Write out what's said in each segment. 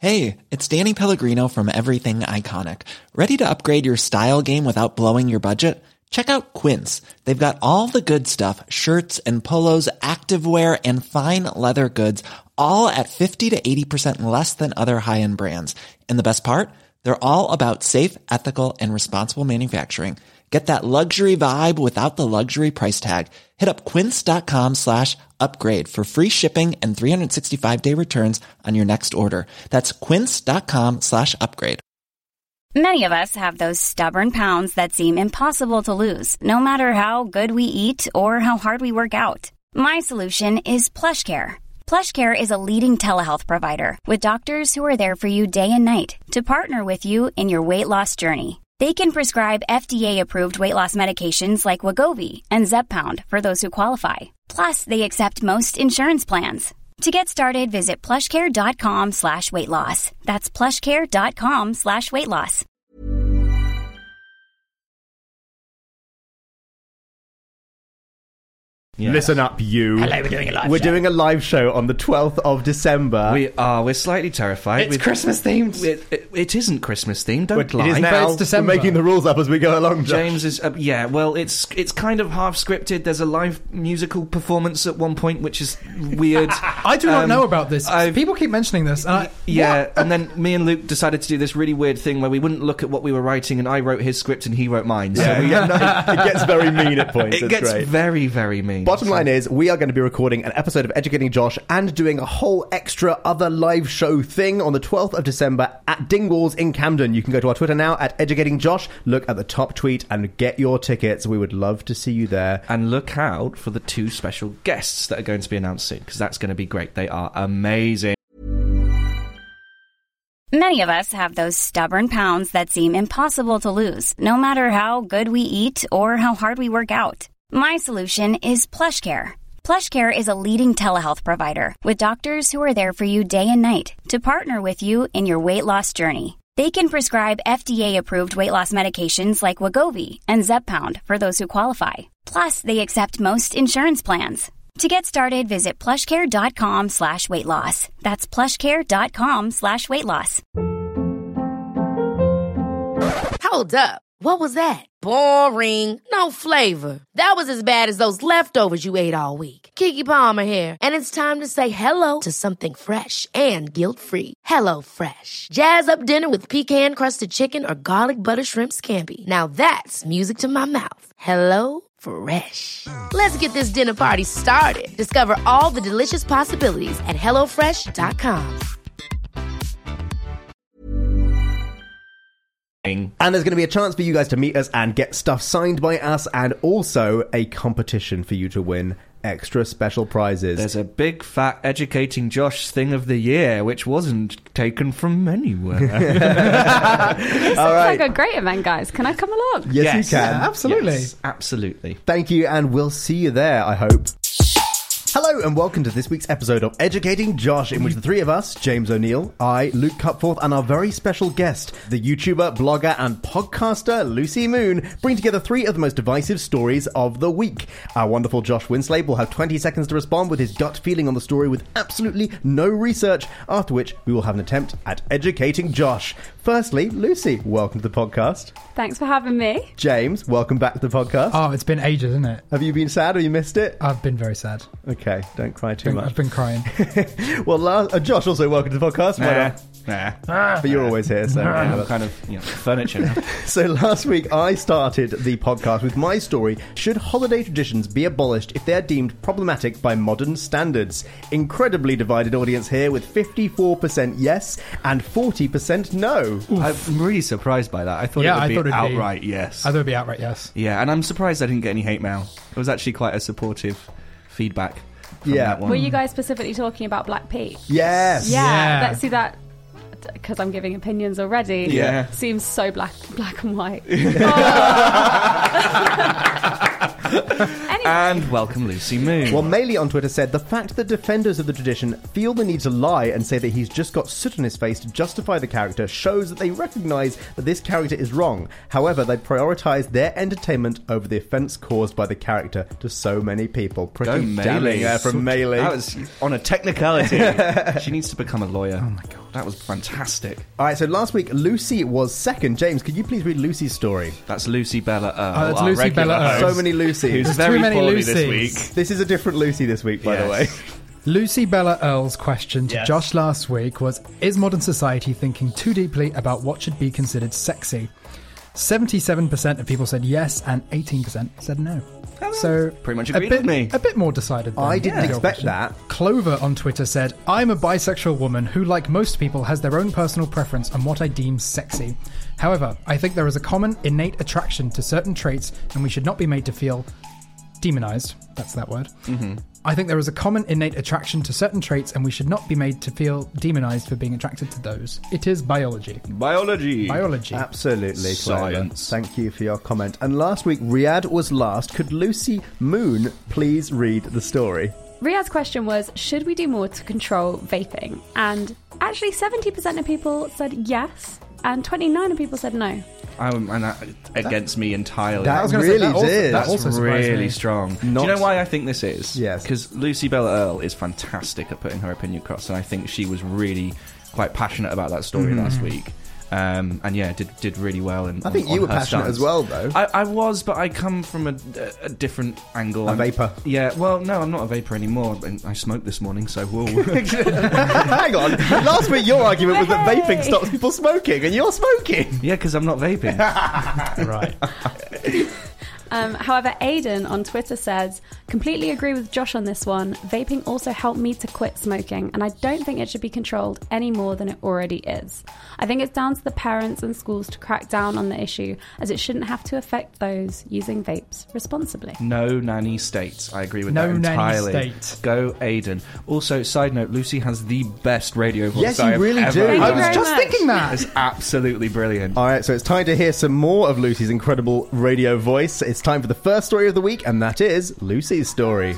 Hey, it's Danny Pellegrino from Everything Iconic. Ready to upgrade your style game without blowing your budget? Check out Quince. They've got all the good stuff, shirts and polos, activewear, and fine leather goods, all at 50 to 80% less than other high-end brands. And the best part? They're all about safe, ethical, and responsible manufacturing. Get that luxury vibe without the luxury price tag. Hit up quince.com/upgrade for free shipping and 365-day returns on your next order. That's quince.com/upgrade. Many of us have those stubborn pounds that seem impossible to lose, no matter how good we eat or how hard we work out. My solution is PlushCare. PlushCare is a leading telehealth provider with doctors who are there for you day and night to partner with you in your weight loss journey. They can prescribe FDA-approved weight loss medications like Wegovy and Zepbound for those who qualify. Plus, they accept most insurance plans. To get started, visit plushcare.com/weightloss. That's plushcare.com/weightloss. Yeah. Listen up, you. Hello, we're doing a live show on the 12th of December. We are. We're slightly terrified. It's Christmas themed. It isn't Christmas themed. Don't lie. It is now. It's December. We're making the rules up as we go along, Josh. James is. Well, it's kind of half scripted. There's a live musical performance at one point, which is weird. I do not know about this. People keep mentioning this. And and then me and Luke decided to do this really weird thing where we wouldn't look at what we were writing, and I wrote his script and he wrote mine. So it gets very mean at points. It gets very, very mean. Bottom line is, we are going to be recording an episode of Educating Josh and doing a whole extra other live show thing on the 12th of December at Dingwalls in Camden. You can go to our Twitter now at Educating Josh, look at the top tweet and get your tickets. We would love to see you there. And look out for the 2 special guests that are going to be announced soon, because that's going to be great. They are amazing. Many of us have those stubborn pounds that seem impossible to lose, no matter how good we eat or how hard we work out. My solution is PlushCare. PlushCare is a leading telehealth provider with doctors who are there for you day and night to partner with you in your weight loss journey. They can prescribe FDA-approved weight loss medications like Wegovy and Zepbound for those who qualify. Plus, they accept most insurance plans. To get started, visit plushcare.com/weightloss. That's plushcare.com/weightloss. Hold up. What was that? Boring. No flavor. That was as bad as those leftovers you ate all week. Keke Palmer here, and it's time to say hello to something fresh and guilt-free. Hello Fresh. Jazz up dinner with pecan-crusted chicken or garlic butter shrimp scampi. Now that's music to my mouth. Hello Fresh. Let's get this dinner party started. Discover all the delicious possibilities at HelloFresh.com. And there's going to be a chance for you guys to meet us and get stuff signed by us, and also a competition for you to win extra special prizes. There's a big fat Educating Josh thing of the year, which wasn't taken from anywhere. This sounds like a great event, guys. Can I come along? Yes, you can. Yeah, absolutely. Yes, absolutely. Thank you, and we'll see you there, I hope. Hello and welcome to this week's episode of Educating Josh, in which the three of us, James O'Neill, I, Luke Cupforth, and our very special guest, the YouTuber, blogger, and podcaster Lucy Moon, bring together 3 of the most divisive stories of the week. Our wonderful Josh Winslade will have 20 seconds to respond with his gut feeling on the story with absolutely no research, after which we will have an attempt at educating Josh. Firstly, Lucy, welcome to the podcast. Thanks for having me. James, welcome back to the podcast. Oh, it's been ages, isn't it? Have you been sad or you missed it? I've been very sad. Okay, don't cry too much. I've been crying. Well, Josh, also welcome to the podcast. But you're always here, so I'm kind of furniture now. So last week I started the podcast with my story, should holiday traditions be abolished if they're deemed problematic by modern standards? Incredibly divided audience here, with 54% yes and 40% no. Oof. I'm really surprised by that. I thought it would be outright yes. I thought it would be outright yes. Yeah, and I'm surprised I didn't get any hate mail. It was actually quite a supportive feedback from that one. Were you guys specifically talking about Black Pete? Yes. Yeah. Let's see that. Because I'm giving opinions already. Yeah. Seems so black and white. And welcome Lucy Moon. Well, Maylee on Twitter said, the fact that defenders of the tradition feel the need to lie and say that he's just got soot on his face to justify the character shows that they recognise that this character is wrong. However, they prioritise their entertainment over the offence caused by the character to so many people. Pretty damning from Maylee. That was on a technicality. She needs to become a lawyer. Oh my god. That was fantastic. All right, so last week Lucy was second. James, could you please read Lucy's story? That's Lucy Bella Earl. Oh, that's Lucy Bella Earl. So many Lucys. There's very too many poorly this Lucys. week. This is a different Lucy this week, by the way. Lucy Bella Earl's question to Josh last week was, is modern society thinking too deeply about what should be considered sexy? 77% of people said yes and 18% said no. So pretty much agreed with me. A bit more decided than I didn't your expect question. that. Clover on Twitter said, I'm a bisexual woman who, like most people, has their own personal preference on what I deem sexy. However, I think there is a common innate attraction to certain traits and we should not be made to feel demonized. That's that word. Mm-hmm. I think there is a common innate attraction to certain traits and we should not be made to feel demonized for being attracted to those. It is biology. Biology. Absolutely. Clover. Science. Thank you for your comment. And last week, Riyadh was last. Could Lucy Moon please read the story? Riyadh's question was, should we do more to control vaping? And actually 70% of people said yes, and 29% of people said no. And that against me entirely. That was gonna really say, that also- did. that also That's surprised really me. strong. Do Not- you know why I think this is? Yes. Because Lucy Bella Earl is fantastic at putting her opinion across, and I think she was really quite passionate about that story last week. And yeah, did really well. I think you were passionate as well, though. I was, but I come from a different angle. A vapor. Yeah, well, no, I'm not a vapor anymore. And I smoked this morning, so whoa. Hang on. Last week, your argument was that vaping stops people smoking, and you're smoking. Yeah, because I'm not vaping. Right. However, Aidan on Twitter says, completely agree with Josh on this one. Vaping also helped me to quit smoking, and I don't think it should be controlled any more than it already is. I think it's down to the parents and schools to crack down on the issue, as it shouldn't have to affect those using vapes responsibly. No nanny states. I agree with No that entirely. nanny state. Go Aidan. Also, side note, Lucy has the best radio voice Yes, you I have really ever do. Thank you I was very just much. thinking that. It's absolutely brilliant. All right, so it's time to hear some more of Lucy's incredible radio voice. It's time for the first story of the week, and that is Lucy's story.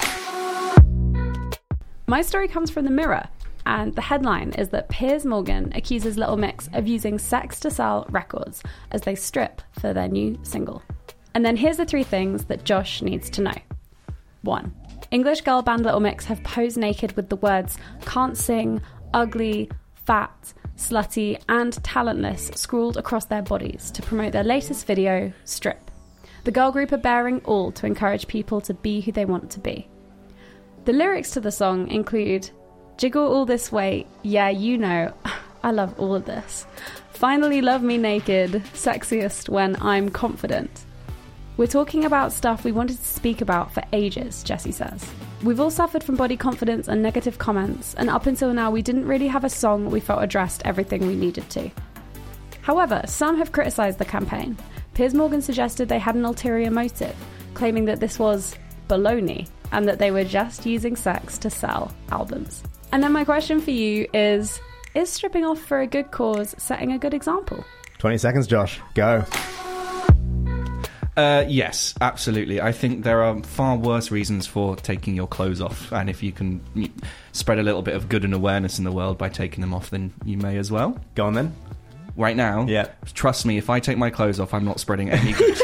My story comes from the Mirror, and the headline is that Piers Morgan accuses Little Mix of using sex to sell records as they strip for their new single. And then here's the 3 things that Josh needs to know. 1. English girl band Little Mix have posed naked with the words can't sing, ugly, fat, slutty and talentless scrawled across their bodies to promote their latest video, Strip. The girl group are bearing all to encourage people to be who they want to be. The lyrics to the song include jiggle all this weight, yeah, you know, I love all of this. Finally love me naked, sexiest when I'm confident. We're talking about stuff we wanted to speak about for ages, Jessie says. We've all suffered from body confidence and negative comments, and up until now we didn't really have a song we felt addressed everything we needed to. However, some have criticised the campaign. Piers Morgan suggested they had an ulterior motive, claiming that this was baloney and that they were just using sex to sell albums. And then my question for you is stripping off for a good cause setting a good example? 20 seconds, Josh. Go. Yes, absolutely. I think there are far worse reasons for taking your clothes off, and if you can spread a little bit of good and awareness in the world by taking them off, then you may as well. Go on, then. Right now, Yeah. trust me, if I take my clothes off, I'm not spreading any good.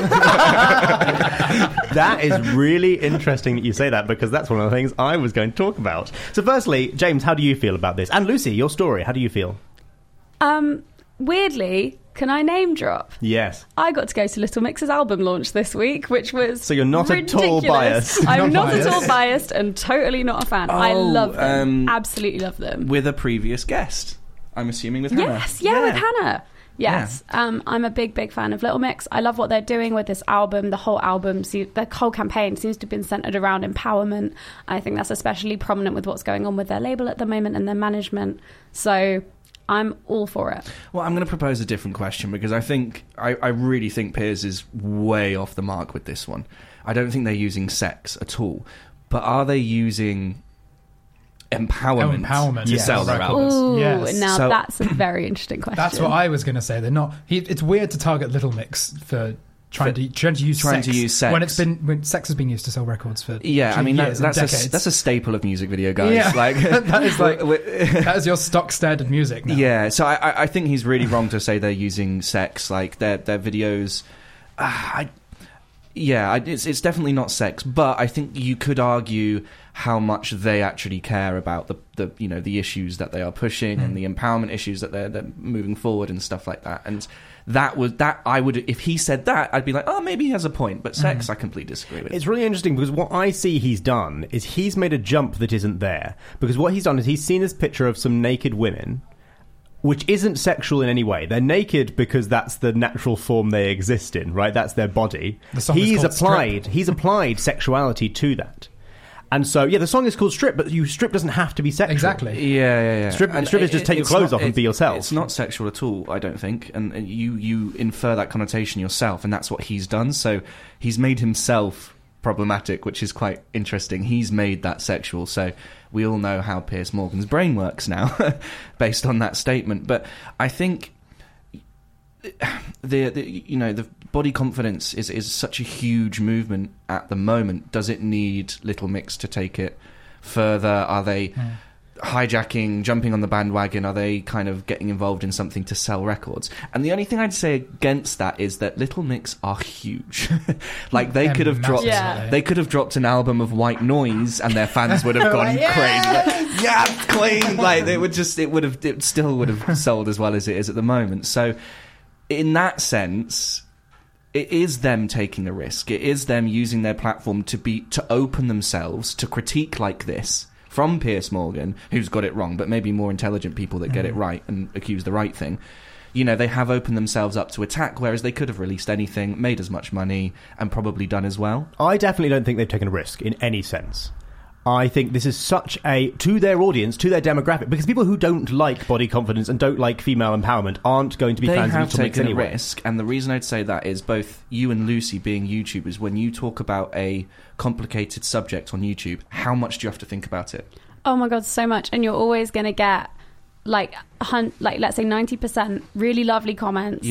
That is really interesting that you say that, because that's one of the things I was going to talk about. So firstly, James, how do you feel about this? And Lucy, your story, how do you feel? Weirdly, can I name drop? Yes. I got to go to Little Mix's album launch this week, which was So you're not at all ridiculous. biased. I'm Not not at all biased. biased and totally not a fan. I love them. um, Absolutely love them. With a previous guest, I'm assuming with Hannah. Yes, with Hannah. Yes, I'm a big fan of Little Mix. I love what they're doing with this album. The whole album, the whole campaign seems to have been centered around empowerment. I think that's especially prominent with what's going on with their label at the moment and their management. So I'm all for it. Well, I'm going to propose a different question, because I really think Piers is way off the mark with this one. I don't think they're using sex at all, but are they using empowerment to yes. sell their Records. albums? Ooh, Yes. now So- that's a very interesting question. That's what I was going to say. They're not. It's weird to target Little Mix for trying to use sex when sex has been used to sell records for Yeah, I mean years and that's decades. a staple of music video, guys. Yeah. Like that is that is your stock standard music now. Yeah, so I think he's really wrong to say they're using sex. Like their videos, Yeah, it's definitely not sex, but I think you could argue how much they actually care about the issues that they are pushing and the empowerment issues that they're moving forward and stuff like that. And I would, if he said that, I'd be like, oh, maybe he has a point. But sex, I completely disagree with. It's really interesting because what I see he's done is he's made a jump that isn't there. Because what he's done is he's seen this picture of some naked women, which isn't sexual in any way. They're naked because that's the natural form they exist in, right? That's their body. The song is called Strip. He's applied sexuality to that. And so, the song is called Strip, but strip doesn't have to be sexual. Exactly. Yeah. Strip is just take your clothes off and be yourself. It's not sexual at all, I don't think. And you infer that connotation yourself, and that's what he's done. So he's made himself problematic, which is quite interesting. He's made that sexual. So we all know how Piers Morgan's brain works now, based on that statement. But I think the body confidence is such a huge movement at the moment. Does it need Little Mix to take it further? Are they hijacking, jumping on the bandwagon? Are they kind of getting involved in something to sell records? And the only thing I'd say against that is that Little Mix are huge. Like they could have dropped an album of White Noise and their fans would have gone crazy. Yeah, clean. Like it still would have sold as well as it is at the moment. So in that sense, it is them taking a risk. It is them using their platform to open themselves to critique like this from Piers Morgan, who's got it wrong, but maybe more intelligent people that get it right and accuse the right thing. They have opened themselves up to attack, whereas they could have released anything, made as much money, and probably done as well. I definitely don't think they've taken a risk in any sense. I think this is such to their audience, to their demographic, because people who don't like body confidence and don't like female empowerment aren't going to be fans of Little Mix anyway. They have taken a risk, and the reason I'd say that is both you and Lucy being YouTubers, when you talk about a complicated subject on YouTube, how much do you have to think about it? Oh my God, so much. And you're always going to get, let's say 90% really lovely comments,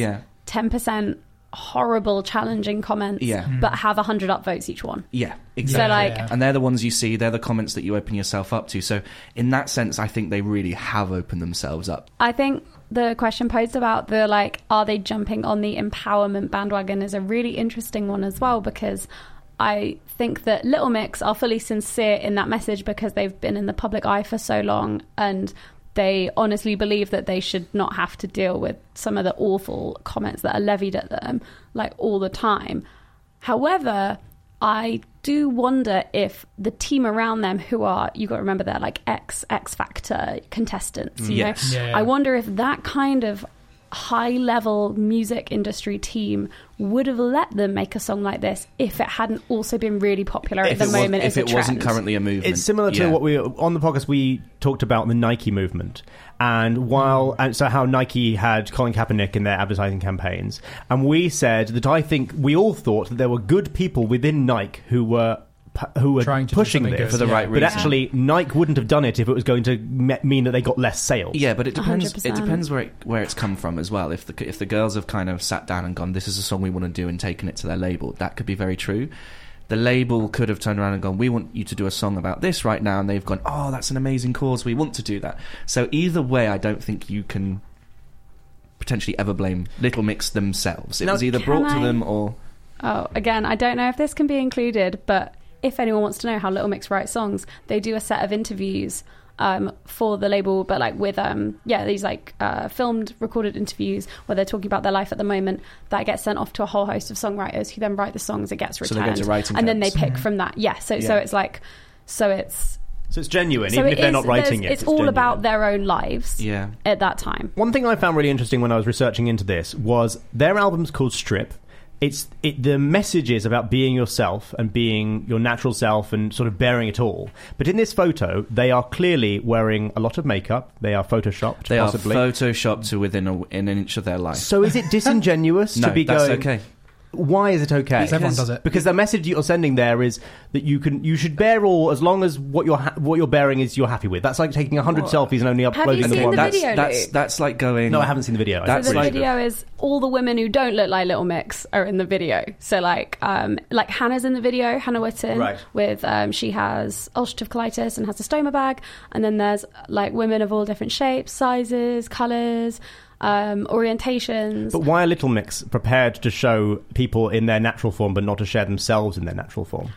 10% horrible, challenging comments, but have 100 upvotes each one. Yeah, exactly. So and they're the ones you see, they're the comments that you open yourself up to. So in that sense, I think they really have opened themselves up. I think the question posed about are they jumping on the empowerment bandwagon is a really interesting one as well, because I think that Little Mix are fully sincere in that message because they've been in the public eye for so long, and they honestly believe that they should not have to deal with some of the awful comments that are levied at them all the time. However, I do wonder if the team around them, who are, you got to remember, they're X Factor contestants, you know? I wonder if that kind of high-level music industry team would have let them make a song like this if it hadn't also been really popular at the moment as a trend. If it wasn't currently a movement. It's similar to what on the podcast we talked about the Nike movement, and so how Nike had Colin Kaepernick in their advertising campaigns, and we said that we all thought that there were good people within Nike who were pushing this for the right reason. But actually, Nike wouldn't have done it if it was going to mean that they got less sales. Yeah, but it depends. 100%. It depends where it's come from as well. If the girls have kind of sat down and gone, "This is a song we want to do," and taken it to their label, that could be very true. The label could have turned around and gone, "We want you to do a song about this right now," and they've gone, "Oh, that's an amazing cause. We want to do that." So either way, I don't think you can potentially ever blame Little Mix themselves. It was either brought to them or. Oh, again, I don't know if this can be included, but if anyone wants to know how Little Mix write songs, they do a set of interviews for the label, but with these filmed, recorded interviews where they're talking about their life at the moment, that gets sent off to a whole host of songwriters who then write the songs. It gets returned, so they go to writing and camps. Then they pick from that. So it's genuine, even if they're not writing it. It's all genuine. about their own lives at that time. One thing I found really interesting when I was researching into this was their album's called Strip. The message is about being yourself and being your natural self and sort of bearing it all. But in this photo, they are clearly wearing a lot of makeup. They are photoshopped, They possibly. are photoshopped to within an inch of their life. So is it disingenuous to be that's going... okay. Why is it okay? Because everyone does it. Because the message you're sending there is that you should bear all as long as what you're bearing is you're happy with. That's like taking 100 selfies and only uploading Have you seen the the one. video? That's like going. No, I haven't seen the video. That's So the like video is all the women who don't look like Little Mix are in the video. So Hannah's in the video, Hannah Witten, right. with she has ulcerative colitis and has a stoma bag, and then there's women of all different shapes, sizes, colours. orientations. But why are Little Mix prepared to show people in their natural form but not to share themselves in their natural form?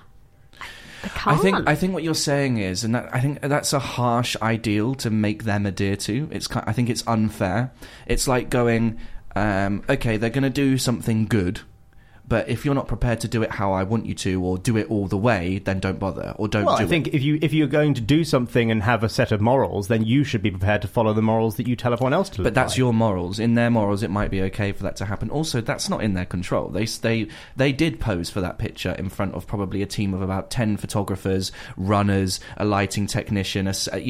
I think what you're saying is, and I think that's a harsh ideal to make them adhere to. I think it's unfair. It's like going, okay, they're going to do something good, but if you're not prepared to do it how I want you to, or do it all the way, then don't bother, or don't do it. Well, I think if you're going to do something and have a set of morals, then you should be prepared to follow the morals that you tell everyone else to live But that's by. your morals. In their morals, it might be okay for that to happen. Also, that's not in their control. They did pose for that picture in front of probably a team of about 10 photographers, runners, a lighting technician.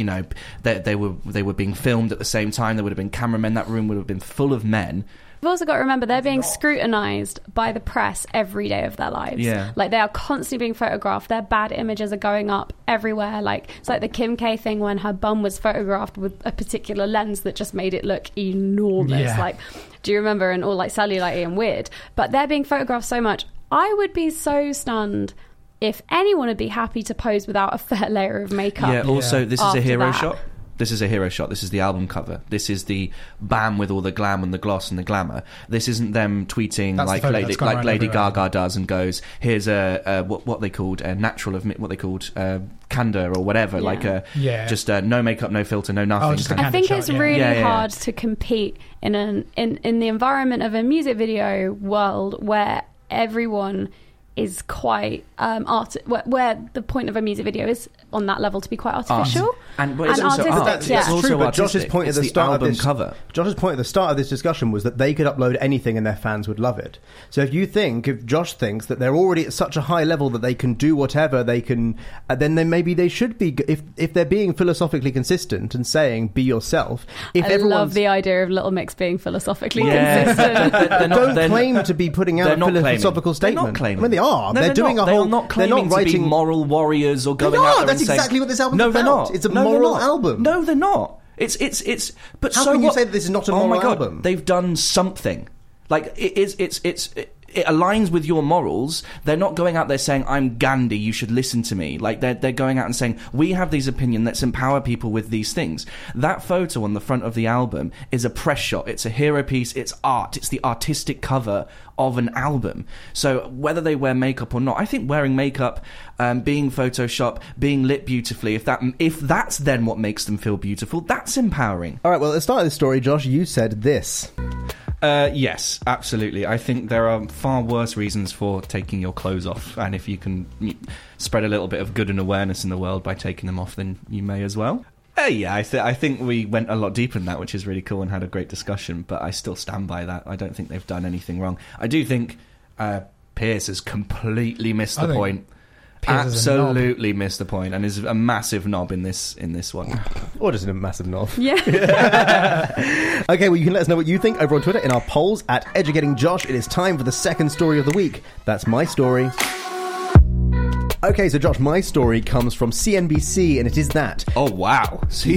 They were being filmed at the same time. There would have been cameramen. That room would have been full of men. You've also got to remember they're being scrutinised by the press every day of their lives. Yeah. Like, they are constantly being photographed. Their bad images are going up everywhere. Like, it's like the Kim K thing when her bum was photographed with a particular lens that just made it look enormous. Yeah. Like, do you remember? And all like cellulite and weird. But they're being photographed so much. I would be so stunned if anyone would be happy to pose without a fair layer of makeup. Yeah, also, this is a after hero that. shot. This is a hero shot. This is the album cover. This is the BAM with all the glam and the gloss and the glamour. This isn't them tweeting That's the like photo that's gone around Lady everywhere. Gaga does and goes, here's a what they called a natural of what they called candor or whatever, Yeah. like a Yeah. just no makeup, no filter, no nothing. just a kind I of- think shot, it's yeah. really Yeah. hard to compete in the environment of a music video world where everyone is quite where the point of a music video is on that level to be quite artificial But it's also artistic. art. Yeah. It's That's also true, but Josh's artistic. point at It's the the start of album this cover. Josh's point at the start of this discussion was that they could upload anything and their fans would love it. So if Josh thinks that they're already at such a high level that they can do whatever they can, then maybe they should be, if they're being philosophically consistent and saying be yourself. If I everyone's love the idea of Little Mix being philosophically Yeah. consistent. don't claim to be putting out They're not philosophical claiming. They're statement. not claiming. I mean, they are. No, they're doing not. a whole. They're not they're claiming not writing to be moral warriors or going They out are. there That's and saying, exactly what this album's no, they're about. not. It's a No, they're moral not. album. No, they're not. It's. But How so can you what? say that this is not a Oh my moral God. album? They've done something. Like it aligns with your morals. They're not going out there saying, I'm Gandhi, you should listen to me. Like they're going out and saying, we have these opinions, let's empower people with these things. That photo on the front of the album is a press shot. It's a hero piece. It's art. It's the artistic cover of an album. So whether they wear makeup or not, I think wearing makeup, being Photoshop, being lit beautifully, if that's then what makes them feel beautiful, that's empowering. All right, well, at the start of this story, Josh, you said this. Yes, absolutely. I think there are far worse reasons for taking your clothes off, and if you can spread a little bit of good and awareness in the world by taking them off, then you may as well. Yeah, I think we went a lot deeper in that, which is really cool, and had a great discussion, but I still stand by that. I don't think they've done anything wrong. I do think Pierce has completely missed the point. Pierce is a knob. Absolutely missed the point, and is a massive knob in this one. Or just a massive knob. Yeah. Okay, well, you can let us know what you think over on Twitter in our polls at EducatingJosh. It is time for the second story of the week. That's my story. Okay, so Josh, my story comes from CNBC, and it is that. Oh, wow.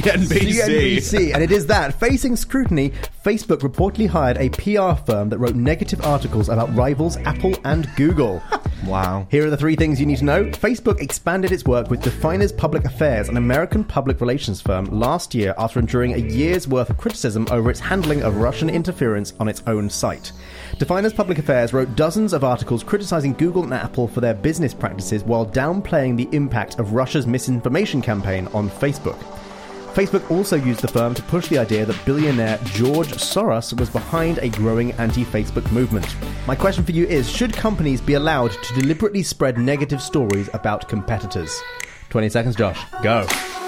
CNBC. And it is that. Facing scrutiny, Facebook reportedly hired a PR firm that wrote negative articles about rivals Apple and Google. Wow. Here are the three things you need to know. Facebook expanded its work with Definers Public Affairs, an American public relations firm, last year after enduring a year's worth of criticism over its handling of Russian interference on its own site. Definers Public Affairs wrote dozens of articles criticizing Google and Apple for their business practices while downplaying the impact of Russia's misinformation campaign on Facebook. Facebook also used the firm to push the idea that billionaire George Soros was behind a growing anti-Facebook movement. My question for you is, should companies be allowed to deliberately spread negative stories about competitors? 20 seconds, Josh. Go.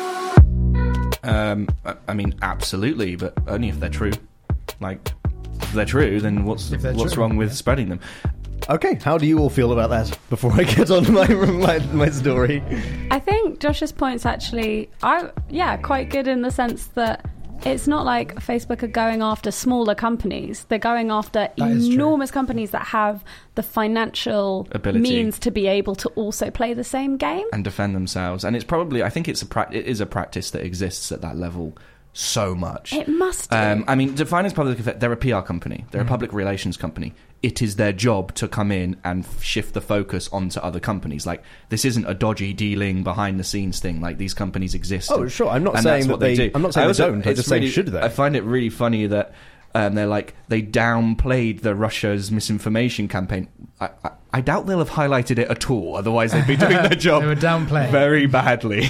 I mean, absolutely, but only if they're true. Like, if they're true, then what's If they're true, wrong with yeah. spreading them? Okay, how do you all feel about that before I get on to my story? I think Josh's point's actually quite good in the sense that it's not like Facebook are going after smaller companies. They're going after That is true. enormous companies that have the financial Ability. means to be able to also play the same game. And defend themselves. And it's probably, I think it is a practice that exists at that level so much. It must do. I mean, Definers Public Affairs, they're a PR company. They're a public relations company. It is their job to come in and shift the focus onto other companies. Like, this isn't a dodgy dealing behind the scenes thing. Like, these companies exist. Oh, sure. I'm not and saying that's that what they do. I'm not saying they don't. I'm it's just saying really- should they? I find it really funny that They're like, they downplayed the Russia's misinformation campaign. I doubt they'll have highlighted it at all, otherwise they'd be doing their job They were downplaying very badly.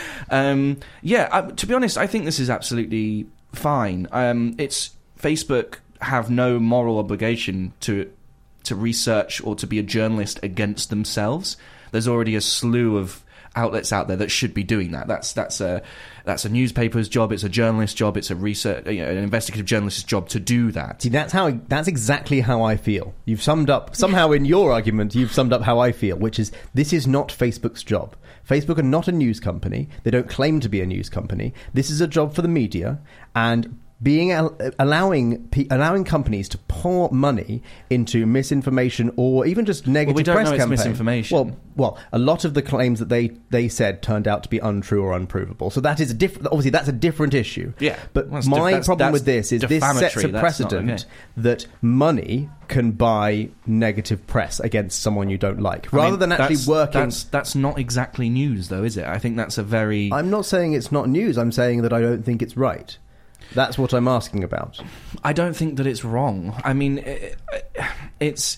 To be honest, I think this is absolutely fine. It's Facebook have no moral obligation to research or to be a journalist against themselves. There's already a slew of outlets out there that should be doing that. That's a newspaper's job. It's a journalist's job. It's a research, an investigative journalist's job to do that. See, that's exactly how I feel. You've summed up, somehow in your argument, you've summed up how I feel, which is this is not Facebook's job. Facebook are not a news company. They don't claim to be a news company. This is a job for the media, and allowing companies to pour money into misinformation or even just negative we don't press know it's campaign. misinformation. Well, a lot of the claims that they said turned out to be untrue or unprovable. So that is obviously that's a different issue. Yeah. But my problem with this is this sets a precedent that money can buy negative press against someone you don't like, rather than actually working. That's not exactly news, though, is it? I think that's a very. I'm not saying it's not news. I'm saying that I don't think it's right. That's what I'm asking about. I don't think that it's wrong. I mean, it's.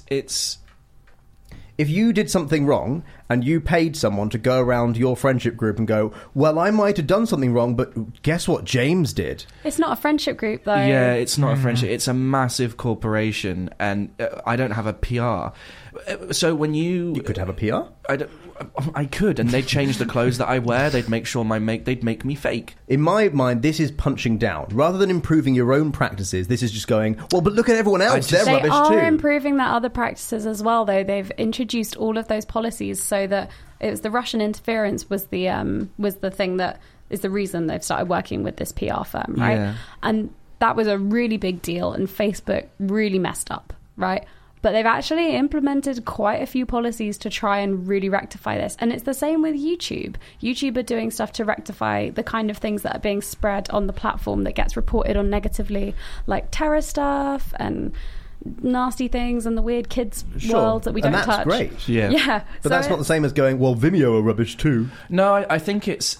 If you did something wrong and you paid someone to go around your friendship group and go, well, I might have done something wrong, but guess what James did? It's not a friendship group, though. Yeah, it's not a friendship. It's a massive corporation, and I don't have a PR. So when you could have a PR? I could, and they'd change the clothes that I wear. They'd make sure they'd make me fake. In my mind, this is punching down. Rather than improving your own practices, this is just going, well, but look at everyone else. They're rubbish too. They are improving their other practices as well, though. They've introduced all of those policies so that it was the Russian interference was the thing that is the reason they've started working with this PR firm, right? Yeah. And that was a really big deal, and Facebook really messed up, right? But they've actually implemented quite a few policies to try and really rectify this. And it's the same with YouTube. YouTube are doing stuff to rectify the kind of things that are being spread on the platform that gets reported on negatively, like terror stuff and nasty things and the weird kids world that we don't touch. And that's great. Yeah. But that's not the same as going, well, Vimeo are rubbish too. No, I think it's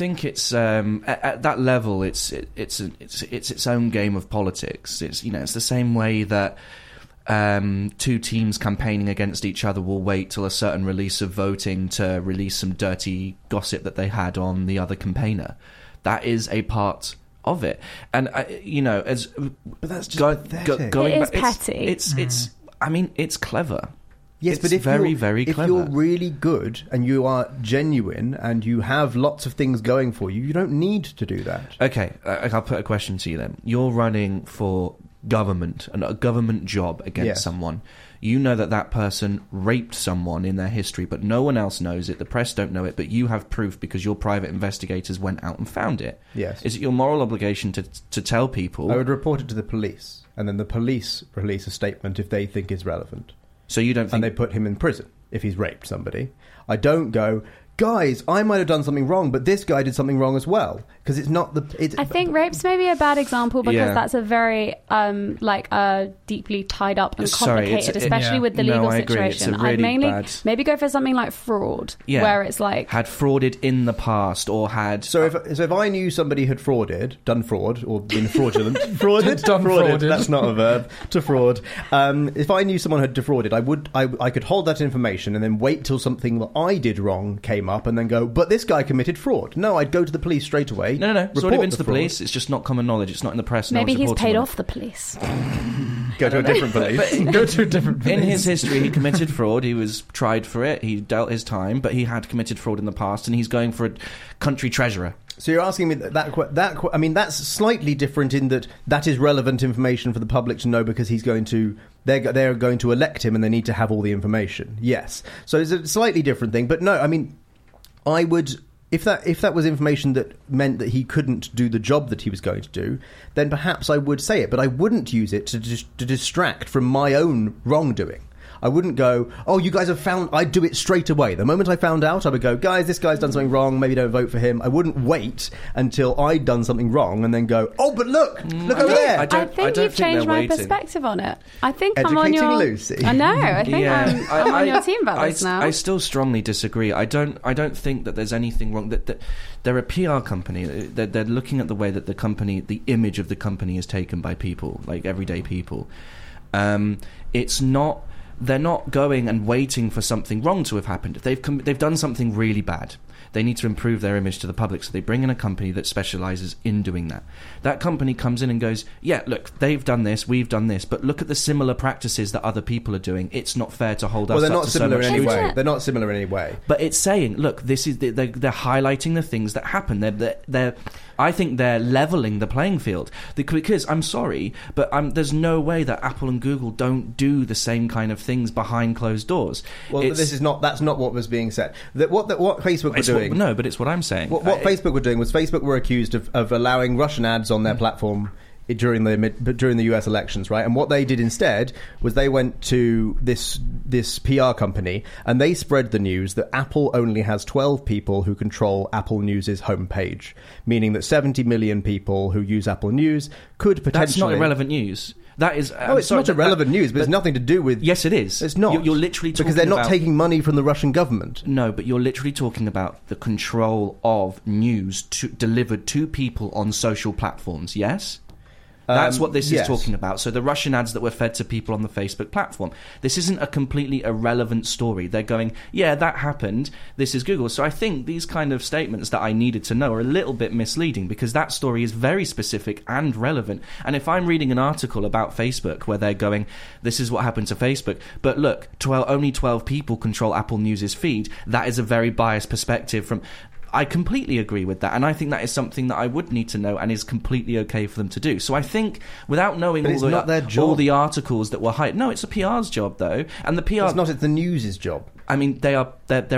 at that level it's its own game of politics. It's the same way that two teams campaigning against each other will wait till a certain release of voting to release some dirty gossip that they had on the other campaigner. That is a part of it, and but that's just pathetic. It is petty. It's clever. Yes, it's but very clever. If you're really good and you are genuine and you have lots of things going for you, you don't need to do that. Okay, I'll put a question to you then. You're running for government and a government job against someone. You know that person raped someone in their history, but no one else knows it. The press don't know it, but you have proof because your private investigators went out and found it. Yes. Is it your moral obligation to tell people? I would report it to the police, and then the police release a statement if they think it's relevant. So you don't think... And they put him in prison if he's raped somebody. I don't go, guys, I might have done something wrong, but this guy did something wrong as well. Because it's not the... I think rape's maybe a bad example because that's a very, deeply tied up and complicated, especially with the legal situation. Really I'd mainly bad... maybe go for something like fraud, where it's like... Had frauded in the past or had... So if I knew somebody had done fraud, or been fraudulent... frauded? Frauded. That's not a verb. To fraud. If I knew someone had defrauded, I could hold that information and then wait till something that I did wrong came up and then go, but this guy committed fraud. No, I'd go to the police straight away. No. It's already been to the police. It's just not common knowledge. It's not in the press. Maybe he's paid off the police. Go to a different police. Go to a different police. In his history, he committed fraud. He was tried for it. He dealt his time, but he had committed fraud in the past, and he's going for a country treasurer. So you're asking me that I mean, that's slightly different in that is relevant information for the public to know because they're going to elect him and they need to have all the information. Yes. So it's a slightly different thing. But no, I mean, I would... If that was information that meant that he couldn't do the job that he was going to do, then perhaps I would say it. But I wouldn't use it to distract from my own wrongdoing. I wouldn't go, oh, you guys have found... I'd do it straight away. The moment I found out, I would go, guys, this guy's done something wrong, maybe don't vote for him. I wouldn't wait until I'd done something wrong and then go, oh, but look over there. I think you've changed my perspective on it. I think I'm on your... Lucy. I know. I think I'm on your team about this now. I still strongly disagree. I don't think that there's anything wrong. That they're a PR company. They're looking at the way that the image of the company is taken by people, like everyday people. It's not. They're not going and waiting for something wrong to have happened. If they've done something really bad, they need to improve their image to the public, so they bring in a company that specialises in doing that. That company comes in and goes, yeah, look, they've done this, we've done this, but look at the similar practices that other people are doing. It's not fair to hold us up to so much. They're not similar in any way. But it's saying, look, this is they're highlighting the things that happen. I think they're levelling the playing field. Because, I'm sorry, but there's no way that Apple and Google don't do the same kind of things behind closed doors. Well, that's not what was being said. What Facebook were doing... No, but it's what I'm saying. What Facebook were doing was Facebook were accused of allowing Russian ads on their platform during the US elections, right? And what they did instead was they went to this PR company and they spread the news that Apple only has 12 people who control Apple News' homepage, meaning that 70 million people who use Apple News could potentially... That's not irrelevant news. That is... it's not irrelevant news, but it's nothing to do with... Yes, it is. It's not. You're literally talking because they're not taking money from the Russian government. No, but you're literally talking about the control of news delivered to people on social platforms, yes? That's what this is talking about. So the Russian ads that were fed to people on the Facebook platform. This isn't a completely irrelevant story. They're going, yeah, that happened. This is Google. So I think these kind of statements that I needed to know are a little bit misleading because that story is very specific and relevant. And if I'm reading an article about Facebook where they're going, this is what happened to Facebook, but look, only 12 people control Apple News' feed, that is a very biased perspective from... I completely agree with that, and I think that is something that I would need to know and is completely okay for them to do. So I think, without knowing all the articles that were hyped... No, it's a PR's job, though, and the PR... It's the news' job. I mean, they are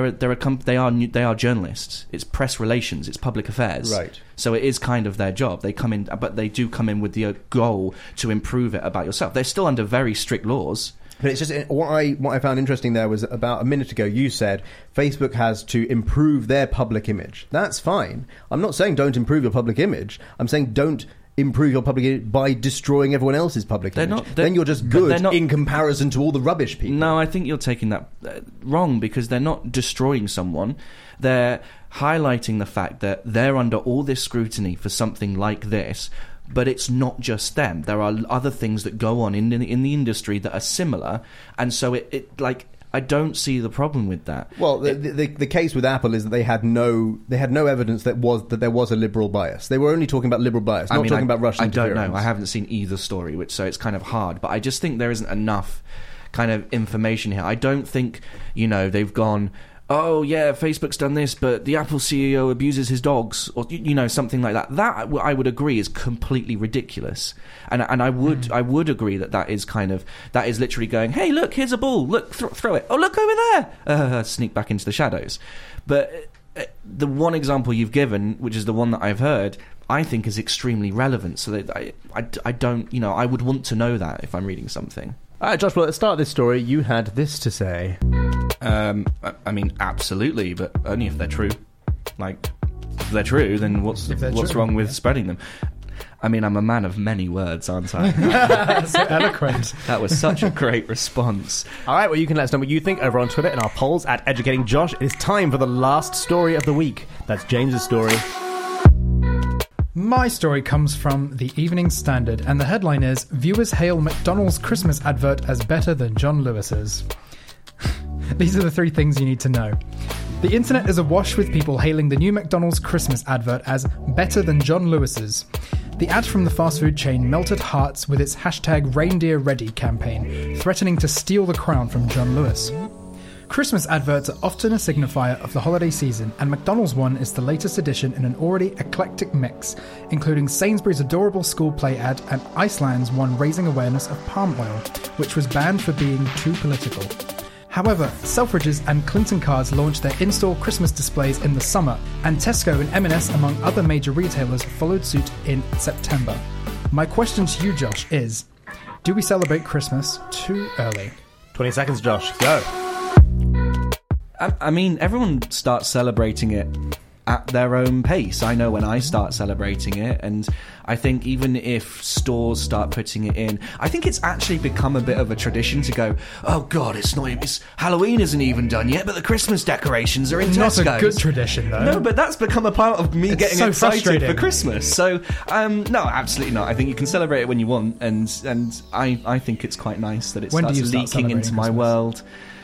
journalists. It's press relations. It's public affairs. Right. So it is kind of their job. They come in, but they do come in with the goal to improve it about yourself. They're still under very strict laws. But it's just what I found interesting there was about a minute ago you said Facebook has to improve their public image. That's fine. I'm not saying don't improve your public image. I'm saying don't improve your public image by destroying everyone else's public image. Then you're just good in comparison to all the rubbish people. No, I think you're taking that wrong because they're not destroying someone. They're highlighting the fact that they're under all this scrutiny for something like this. But it's not just them. There are other things that go on in the industry that are similar, and so I don't see the problem with that. Well, the case with Apple is that they had no evidence that there was a liberal bias. They were only talking about liberal bias, not talking about Russian interference. I don't know. I haven't seen either story, so it's kind of hard. But I just think there isn't enough kind of information here. I don't think they've gone, oh yeah, Facebook's done this, but the Apple CEO abuses his dogs, or something like that. That I would agree is completely ridiculous, and I would agree that is literally going, hey, look, here's a ball, look, throw it. Oh, look over there, sneak back into the shadows. But the one example you've given, which is the one that I've heard, I think is extremely relevant. So that I don't, I would want to know that if I'm reading something. Josh, well, at the start of this story, you had this to say. I mean, absolutely, but only if they're true. Like, if they're true, then what's wrong with spreading them? I mean, I'm a man of many words, aren't I? So eloquent. That was such a great response. All right, well, you can let us know what you think over on Twitter in our polls at Educating Josh. It is time for the last story of the week. That's James's story. My story comes from the Evening Standard, and the headline is, Viewers hail McDonald's Christmas advert as better than John Lewis's. These are the 3 things you need to know. The internet is awash with people hailing the new McDonald's Christmas advert as better than John Lewis's. The ad from the fast food chain melted hearts with its #ReindeerReady campaign, threatening to steal the crown from John Lewis. Christmas adverts are often a signifier of the holiday season, and McDonald's one is the latest addition in an already eclectic mix, including Sainsbury's adorable school play ad and Iceland's one raising awareness of palm oil, which was banned for being too political. However, Selfridges and Clinton Cards launched their in-store Christmas displays in the summer, and Tesco and M&S, among other major retailers, followed suit in September. My question to you, Josh, is, do we celebrate Christmas too early? 20 seconds, Josh. Go. I mean, everyone starts celebrating it at their own pace. I know when I start celebrating it, and I think even if stores start putting it in, I think it's actually become a bit of a tradition to go, oh God, it's Halloween isn't even done yet, but the Christmas decorations are in Tesco's. Not a good tradition, though. No, but that's become a part of me getting so excited frustrating. for Christmas. So, no, absolutely not. I think you can celebrate it when you want, and I think it's quite nice that it When do starts you start leaking into celebrating my Christmas? world.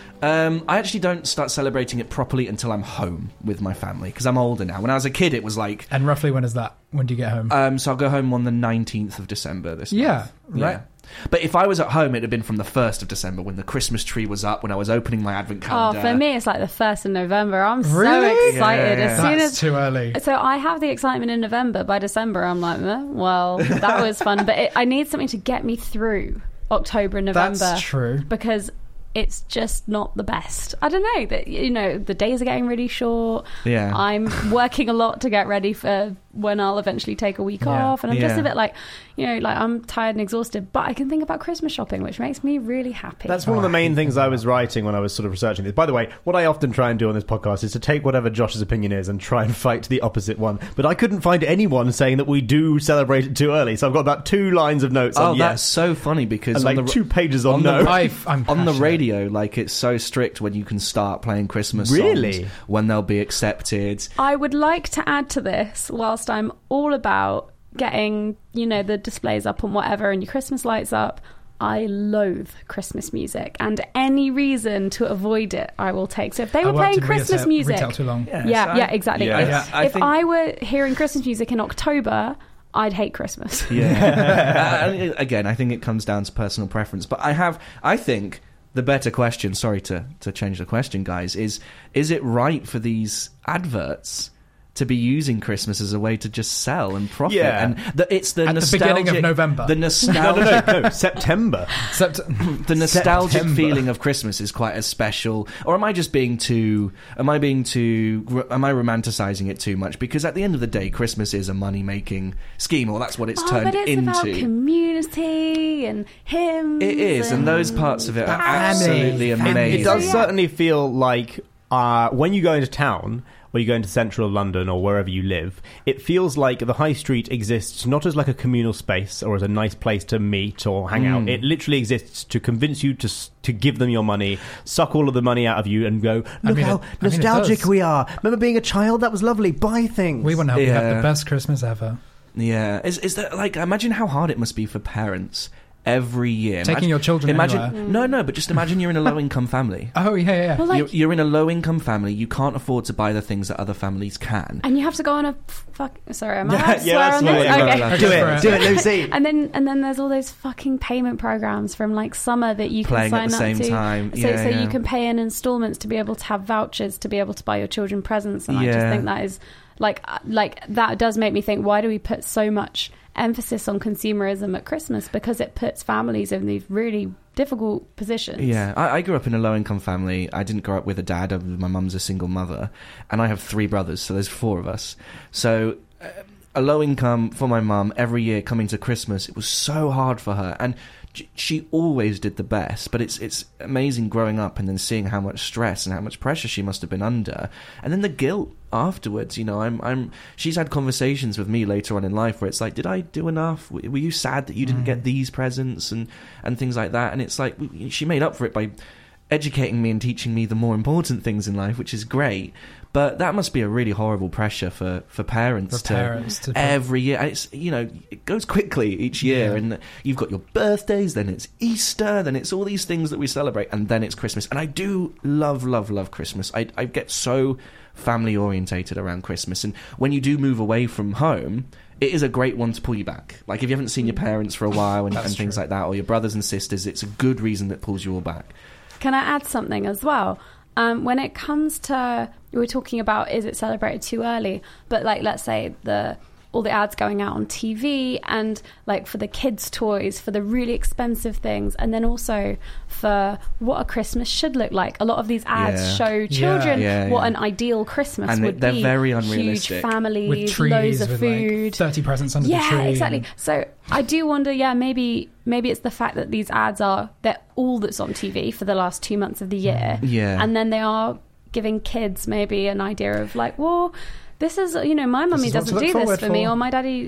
I actually don't start celebrating it properly until I'm home with my family, because I'm older now. When I was a kid, it was like... And roughly when is that? When do you get home? So I'll go home on the 19th of December this Yeah, month. right. But if I was at home, it'd have been from the 1st of December, when the Christmas tree was up, when I was opening my advent calendar. Oh, for me, it's like the 1st of November. I'm so Really? excited. Yeah. As soon That's as too early. So I have the excitement in November. By December, I'm like, well, that was fun. But I need something to get me through October and November. That's true. Because it's just not the best. I don't know. That the days are getting really short. Yeah. I'm working a lot to get ready for when I'll eventually take a week Yeah. off, and I'm just Yeah. a bit like I'm tired and exhausted. But I can think about Christmas shopping, which makes me really happy. That's one of the main things I was writing when I was sort of researching this. By the way, what I often try and do on this podcast is to take whatever Josh's opinion is and try and fight the opposite one. But I couldn't find anyone saying that we do celebrate it too early. So I've got about 2 lines of notes Oh, on that's yes. so funny, because And like on the, 2 pages on, on no. the- I'm on the passionate. radio, like, it's so strict when you can start playing Christmas Really? songs, when they'll be accepted. I would like to add to this, whilst I'm all about getting, the displays up and whatever and your Christmas lights up, I loathe Christmas music, and any reason to avoid it, I will take. So if they were playing Christmas music... Retail too long. Yeah, exactly. Yeah. If I were hearing Christmas music in October, I'd hate Christmas. Yeah. And again, I think it comes down to personal preference. But I think the better question, sorry to change the question, guys, is it right for these adverts to be using Christmas as a way to just sell and profit? Yeah. And it's the At the nostalgic... beginning of November. The nostalgic... No, September. The nostalgic September. feeling of Christmas is quite as special. Or am I romanticizing it too much? Because at the end of the day, Christmas is a money-making scheme, or that's what it's turned but it's into. about community and hymns. It is, and those parts of it are absolutely Family. amazing. It does Yeah. certainly feel like when you go into town, or you go into central London or wherever you live, it feels like the high street exists not as like a communal space or as a nice place to meet or hang out. It literally exists to convince you to give them your money, suck all of the money out of you, and go, look how it nostalgic does. we are. Remember being a child? That was lovely. Buy things. We want to help you have Yeah. the best Christmas ever. Yeah, is that, like, imagine how hard it must be for parents every year. Taking your children anywhere. No, but just imagine you're in a low-income family. Oh, yeah. Well, like, You're in a low-income family. You can't afford to buy the things that other families can. and you have to go on a sorry, am I allowed to Yeah, swear that's on fine. this? Yeah, Okay. Do it, Lucy. And then there's all those fucking payment programs from like summer that you can Playing sign at the up same to. time. So Yeah, yeah. you can pay in installments to be able to have vouchers to be able to buy your children presents. And I just Yeah. think that is like that does make me think, why do we put so much emphasis on consumerism at Christmas? Because it puts families in these really difficult positions. Yeah, I grew up in a low-income family. I didn't grow up with a dad. My mum's a single mother, and I have 3 brothers, so there's 4 of us. So a low income for my mum every year coming to Christmas, it was so hard for her, and she always did the best. But it's amazing growing up and then seeing how much stress and how much pressure she must have been under, and then the guilt afterwards. She's had conversations with me later on in life where it's like, did I do enough? Were you sad that you didn't get these presents and things like that? And it's like she made up for it by educating me and teaching me the more important things in life, which is great. But that must be a really horrible pressure for parents to every year. And it's, it goes quickly each year, and you've got your birthdays, then it's Easter, then it's all these things that we celebrate, and then it's Christmas. And I do love Christmas. I get so family orientated around Christmas, and when you do move away from home, it is a great one to pull you back. Like if you haven't seen your parents for a while and things like that, or your brothers and sisters, it's a good reason that pulls you all back. Can I add something as well? When it comes to, we were talking about, is it celebrated too early? But like, let's say the all the ads going out on TV, and like for the kids' toys, for the really expensive things, and then also for what a Christmas should look like. A lot of these ads show children what an ideal Christmas and would they're be. very unrealistic. Huge families, with trees, loads of with food, like 30 presents under the tree. Yeah, exactly. So I do wonder, maybe it's the fact that these ads they're all that's on TV for the last 2 months of the year. Yeah. And then they are giving kids maybe an idea of like, well, this is, my mummy doesn't do this for me, or my daddy,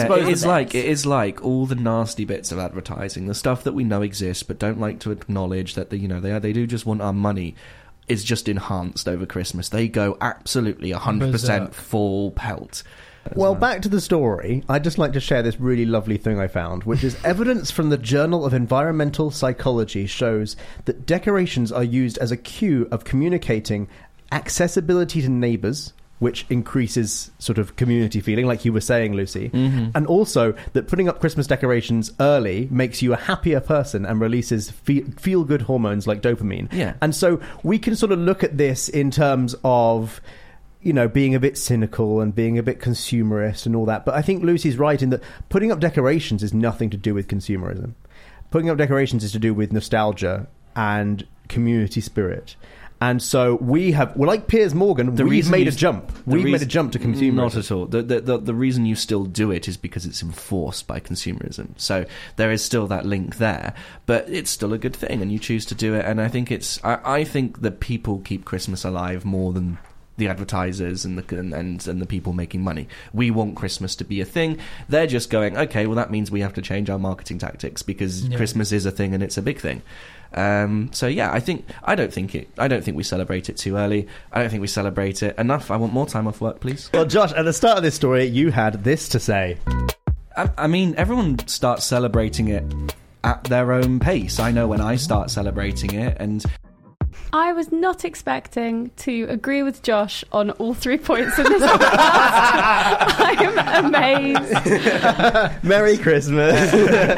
it is like all the nasty bits of advertising, the stuff that we know exists but don't like to acknowledge that they do just want our money, is just enhanced over Christmas. They go absolutely 100% full pelt. Well, back to the story, I'd just like to share this really lovely thing I found, which is evidence from the Journal of Environmental Psychology shows that decorations are used as a cue of communicating accessibility to neighbours, which increases sort of community feeling, like you were saying, Lucy, and also that putting up Christmas decorations early makes you a happier person and releases feel-good hormones like dopamine. Yeah. And so we can sort of look at this in terms of, being a bit cynical and being a bit consumerist and all that. But I think Lucy's right in that putting up decorations is nothing to do with consumerism. Putting up decorations is to do with nostalgia and community spirit. And so we're like Piers Morgan, we've made a jump. We've made a jump to consumerism. Not at all. The reason you still do it is because it's enforced by consumerism. So there is still that link there, but it's still a good thing, and you choose to do it. And I think I think that people keep Christmas alive more than the advertisers and the people making money. We want Christmas to be a thing. They're just going, okay, well that means we have to change our marketing tactics because Christmas is a thing and it's a big thing. I don't think we celebrate it too early. I don't think we celebrate it enough. I want more time off work, please. Well, Josh, at the start of this story, you had this to say. I mean, everyone starts celebrating it at their own pace. I know when I start celebrating it, and I was not expecting to agree with Josh on all 3 points in this podcast. I'm amazed. Merry Christmas.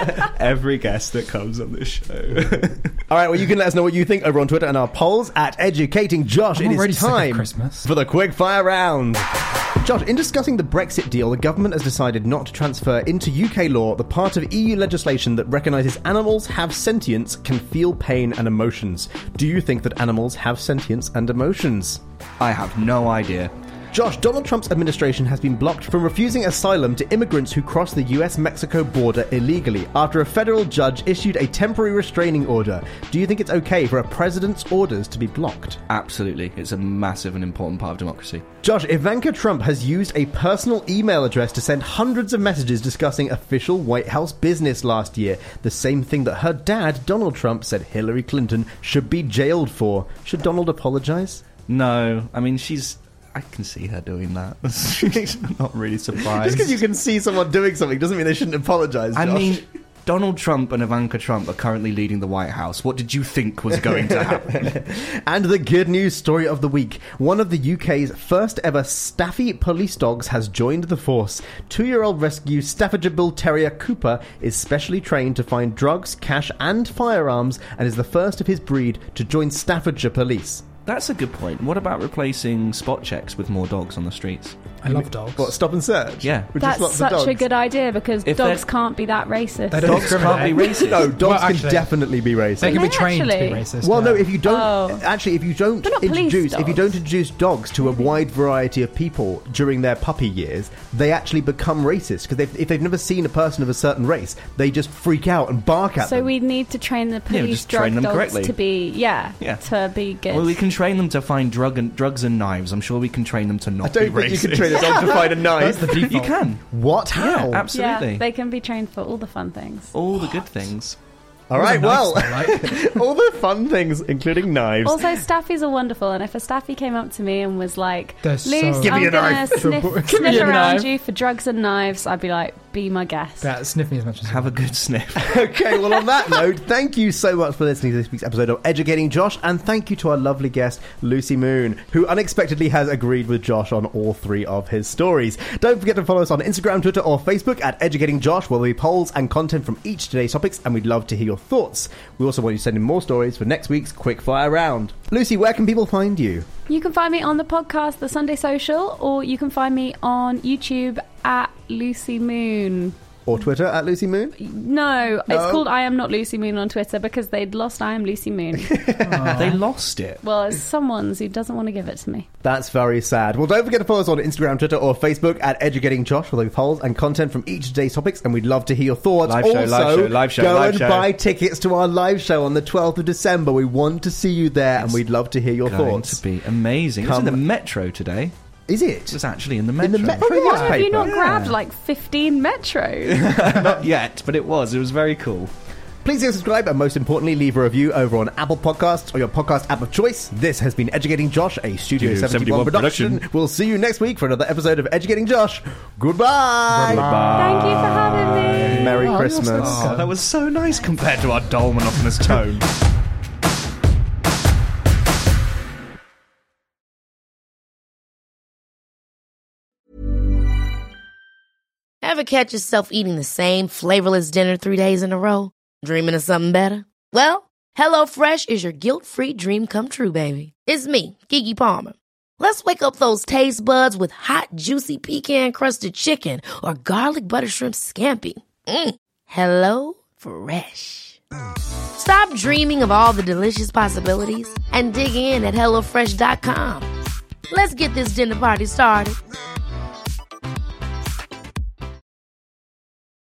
Every guest that comes on this show. All right, well, you can let us know what you think over on Twitter and our polls at Educating Josh. It is time for the quick fire round. Josh, in discussing the Brexit deal, the government has decided not to transfer into UK law the part of EU legislation that recognises animals have sentience, can feel pain and emotions. Do you think that animals have sentience and emotions? I have no idea. Josh, Donald Trump's administration has been blocked from refusing asylum to immigrants who cross the US-Mexico border illegally after a federal judge issued a temporary restraining order. Do you think it's okay for a president's orders to be blocked? Absolutely. It's a massive and important part of democracy. Josh, Ivanka Trump has used a personal email address to send hundreds of messages discussing official White House business last year. The same thing that her dad, Donald Trump, said Hillary Clinton should be jailed for. Should Donald apologise? No. I mean, I can see her doing that. I'm not really surprised. Just because you can see someone doing something doesn't mean they shouldn't apologise, Josh. I mean, Donald Trump and Ivanka Trump are currently leading the White House. What did you think was going to happen? And the good news story of the week. One of the UK's first ever Staffy police dogs has joined the force. 2-year-old rescue Staffordshire Bull Terrier Cooper is specially trained to find drugs, cash and firearms and is the first of his breed to join Staffordshire Police. That's a good point. What about replacing spot checks with more dogs on the streets? I love dogs. What, stop and search? Yeah. That's such a good idea because dogs can't be that racist. Dogs can't be racist. No, dogs can definitely be racist. They can be trained to be racist. Well, no, if you don't if you don't introduce dogs to a wide variety of people during their puppy years, they actually become racist because if they've never seen a person of a certain race, they just freak out and bark at them. So we need to train the police drug dogs correctly. To be to be good. Well, we can train them to find drugs and knives. I'm sure we can train them to not be racist. I don't think you can train a dog to find a knife. That's the default. You can. What? How? Yeah, absolutely. Yeah, they can be trained for all the fun things. All the good things. All right, well, all the fun things, including knives. Also, staffies are wonderful, and if a staffy came up to me and was like, Luce, give me I'm going to sniff around knife. you for drugs and knives, I'd be like, be my guest. Sniff me as much as Have a good sniff. Okay, well, on that note, thank you so much for listening to this week's episode of Educating Josh, and thank you to our lovely guest, Lucy Moon, who unexpectedly has agreed with Josh on all 3 of his stories. Don't forget to follow us on Instagram, Twitter, or Facebook at Educating Josh, where there'll be polls and content from each of today's topics, and we'd love to hear your thoughts. We also want you to send in more stories for next week's Quickfire Round. Lucy, where can people find you? You can find me on the podcast, The Sunday Social, or you can find me on YouTube at Lucy Moon. Or Twitter at Lucy Moon? No, it's called I Am Not Lucy Moon on Twitter because they'd lost I Am Lucy Moon. They lost it. Well, it's someone's who doesn't want to give it to me. That's very sad. Well, don't forget to follow us on Instagram, Twitter, or Facebook at Educating Josh with polls and content from each of today's topics, and we'd love to hear your thoughts. Live show. Go and buy tickets to our live show on the 12th of December. We want to see you there, and we'd love to hear your thoughts. It's going to be amazing. It's in the Metro today. Is it? It was actually in the Metro. In the Metro Why newspaper? have you not grabbed like 15 Metros? Not yet, but it was. It was very cool. Please do subscribe, and most importantly, leave a review over on Apple Podcasts or your podcast app of choice. This has been Educating Josh, a Studio 71 production. We'll see you next week for another episode of Educating Josh. Goodbye. Thank you for having me. Merry Christmas. Oh, that was so nice compared to our dull, monotonous tone. Ever catch yourself eating the same flavorless dinner 3 days in a row? Dreaming of something better? Well, HelloFresh is your guilt-free dream come true, baby. It's me, Keke Palmer. Let's wake up those taste buds with hot, juicy pecan-crusted chicken or garlic butter shrimp scampi. Hello Fresh. Stop dreaming of all the delicious possibilities and dig in at HelloFresh.com. Let's get this dinner party started.